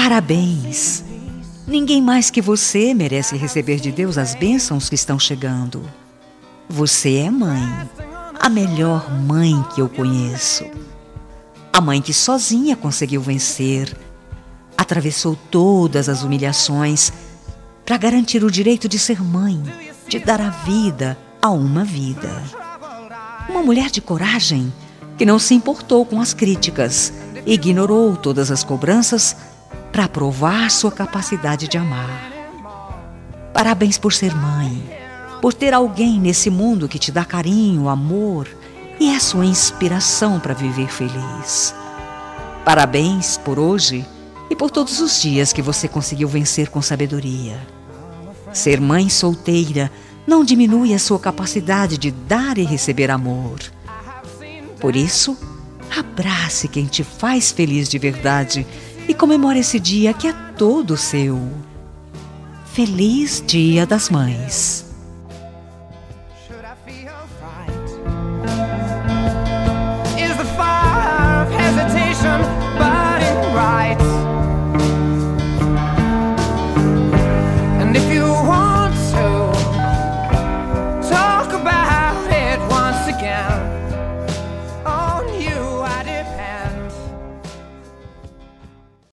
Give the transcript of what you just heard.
Parabéns! Ninguém mais que você merece receber de Deus as bênçãos que estão chegando. Você é mãe, a melhor mãe que eu conheço. A mãe que sozinha conseguiu vencer, atravessou todas as humilhações para garantir o direito de ser mãe, de dar a vida a uma vida. Uma mulher de coragem que não se importou com as críticas, ignorou todas as cobranças para provar sua capacidade de amar. Parabéns por ser mãe, por ter alguém nesse mundo que te dá carinho, amor e é sua inspiração para viver feliz. Parabéns por hoje e por todos os dias que você conseguiu vencer com sabedoria. Ser mãe solteira não diminui a sua capacidade de dar e receber amor. Por isso, abrace quem te faz feliz de verdade e comemore esse dia que é todo seu. Feliz Dia das Mães!